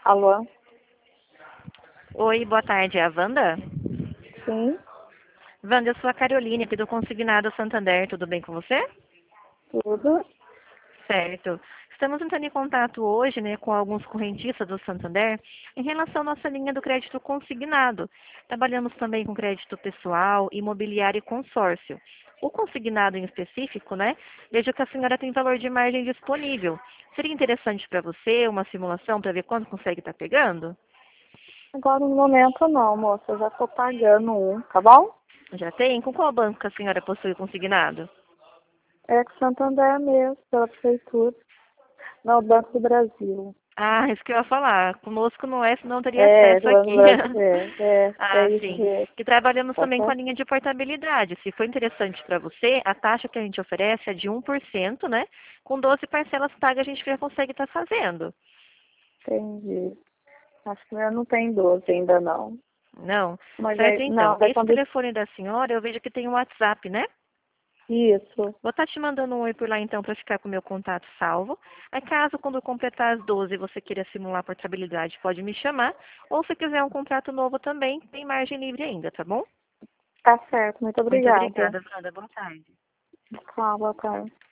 Alô? Oi, boa tarde, é a Wanda? Sim, Wanda, eu sou a Caroline aqui do Consignado Santander, tudo bem com você? tudo. Certo. Estamos entrando em contato hoje, né, com alguns correntistas do Santander em relação à nossa linha do crédito consignado. Trabalhamos também com crédito pessoal, imobiliário e consórcio. O consignado em específico, né, vejo que a senhora tem valor de margem disponível. Seria interessante para você uma simulação para ver quanto consegue estar pegando? Agora no momento não, moça. Eu já estou pagando um, tá bom? Já tem? Com qual banco que a senhora possui consignado? É que Santander mesmo, pela prefeitura. Não, Banco do Brasil. Ah, isso que eu ia falar. Conosco não é, senão eu teria É, acesso aqui. é Ah, isso sim. mesmo. Que trabalhamos Tá também com a certo? linha de portabilidade. Se for interessante para você, a taxa que a gente oferece é de 1%, né? Com 12 parcelas pagas a gente já consegue estar fazendo. Entendi. Acho que eu não tem 12 ainda não. Não? Mas Certo, aí, então. não, vai Esse quando... telefone da senhora, eu vejo que tem um WhatsApp, né? Isso. Vou estar te mandando um oi por lá então para ficar com o meu contato salvo. Aí caso quando eu completar as 12 você queira simular a portabilidade, pode me chamar. Ou se quiser um contrato novo também, tem margem livre ainda, tá bom? Tá certo. Muito Muito obrigada. obrigada, Wanda. Boa tarde. Tchau, boa tarde.